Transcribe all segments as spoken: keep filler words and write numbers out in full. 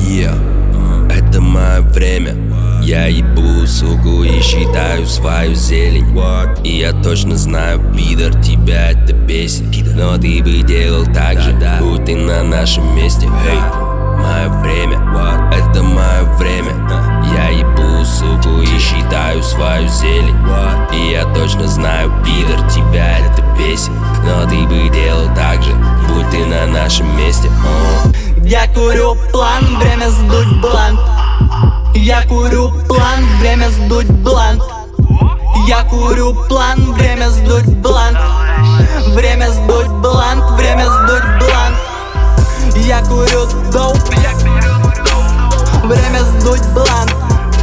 Yeah, это мое время. Я ебу суку и считаю свою зелень. И я точно знаю, пидор, тебя это бесит. Но ты бы делал так же, будь ты на нашем месте. Эй, мое время, это мое время. Я ебу суку и считаю свою зелень. И я точно знаю, пидор, тебя это бесит. Но ты бы делал так же, будь ты на нашем месте. uh. Я курю план, время сдуть блант. Я курю план, время сдуть блант. Я курю план, время сдуть блант. Время сдуть блант, время сдуть блант. Я курю доуп. Время сдуть блант.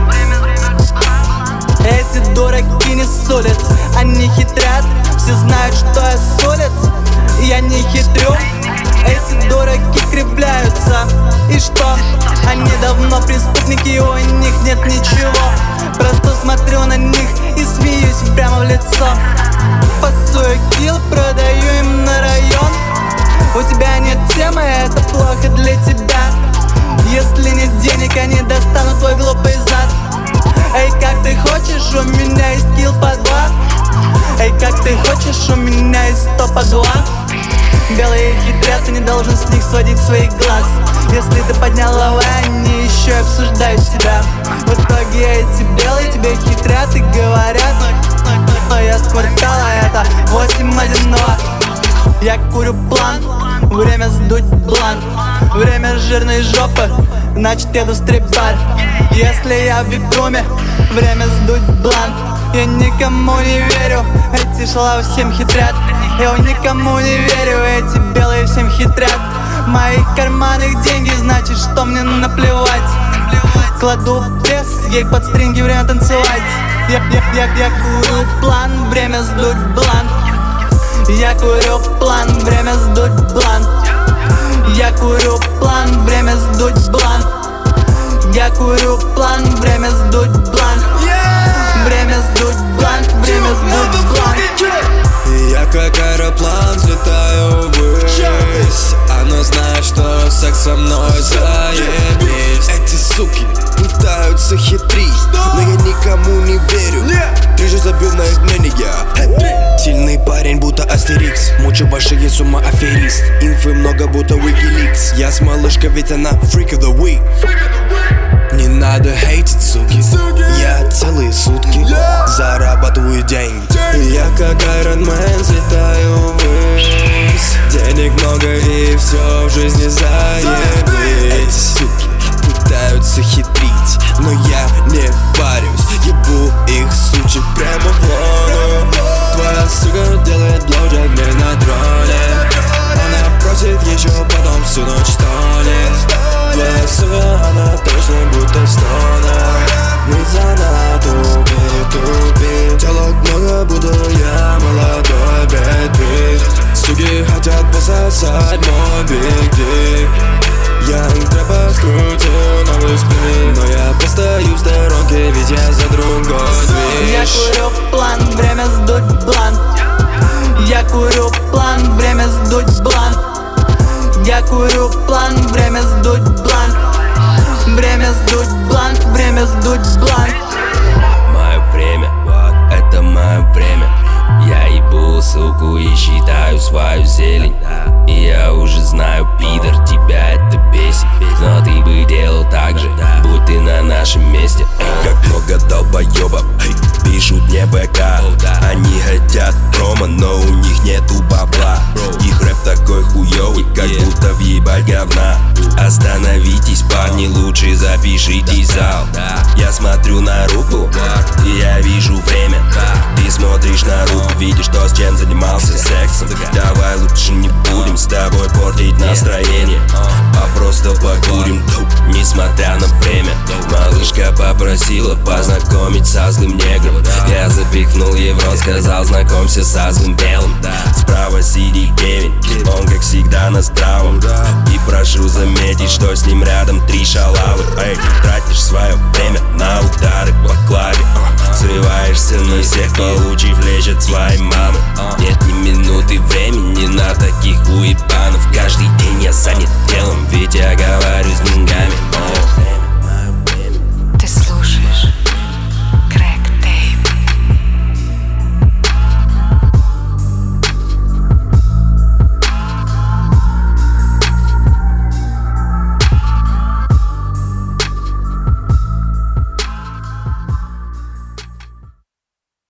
Эти дураки не с улиц, они хитрят. Все знают, что я с улиц, я не хитрю. Эти дураки кривляются. И что? Они давно преступники, у них нет ничего. Просто смотрю на них и смеюсь прямо в лицо. Пасую килл, продаю им на район. У тебя нет темы, это плохо для тебя. Если нет денег, они достанут твой глупый зад. Эй, как ты хочешь, у меня есть килл по два. Эй, как ты хочешь, у меня есть сто по два. Белые хитрят, ты не должен с них сводить своих глаз. Если ты поднял лавы, они еще и обсуждают тебя. В итоге эти белые тебе хитрят и говорят: но я с квартала, это восемь один два. Я курю план, время сдуть блант. Время жирной жопы, значит еду в стрип-бар. Если я в вип-руме, время сдуть блант. Я никому не верю, эти шалавы всем хитрят. Я никому не верю, эти белые всем хитрят. В моих карманах деньги, значит, что мне наплевать. Кладу пресс, ей под стринги, время танцевать. Я, я, я, я курю план, время сдуть блант. Я курю план, время сдуть блант. Я курю план, время сдуть блант. Я курю план, время сдуть блант. Время сдуть блант, время сдуть блант. Я как аэроплан взлетаю ввысь. Оно знает, что секс со мной заебись. Эти суки пытаются хитрить, но я никому не верю. Ты же забил на их мнение. Сильный парень, будто Астерикс. Мучу большие с ума аферист. Инфы много, будто Wikileaks. Я с малышкой, ведь она freak of the week. Не надо хейтить, суки. Я целые сутки зарабатываю деньги. Я как Iron Man взлетаю ввысь. Денег много и все в жизни заебись. Эти суки пытаются хитрить, но я не парюсь. Ебу их сучек прямо в лоно. Твоя сука делает блоуджоб мне на дроне. Она просит еще потом всю ночь стонет. Твоя сука, она точно будто стонер. Ведь она тупит, тупит. Телок много, буду я молодой Брэд Питт. Суки хотят пососать мой биг дик. Янг трэпер скрутил новый сплит. Но я постою в сторонке, ведь я за другой движ. Я курю план, время сдуть блант. Я курю план, время сдуть блант. Я курю план, время сдуть блант. Время сдуть блант, время сдуть блант. Мое время, это мое время. Я ебу суку и считаю свою зелень. И я уже знаю, пидор, тебя это бесит. Но ты бы делал так же, будь ты на нашем месте. Как много долбоебов пишут мне БК. Они хотят промо, но у них нету бабла. Их рэп такой хуёвый, как будто въебать говна. Остановитесь, парни, лучше запишитесь в зал. Я смотрю на руку, и я вижу время. Ты смотришь на руку, видишь то, с чем занимался сексом. Давай лучше не будем с тобой портить настроение, а просто покурим, несмотря на время. Малышка попросила познакомить со злым негром. Я запихнул его, сказал, знакомься со злым белым. Справа сидит Кевин, он как всегда на здравом. И прошу заметить, что с ним рядом три шалавы. Эй, тратишь свое время на удары по клаве. Срываешься на всех, получив лечь от своей мамы. Нет ни минуты времени на таких уебанов. Каждый день я занят делом, ведь я говорю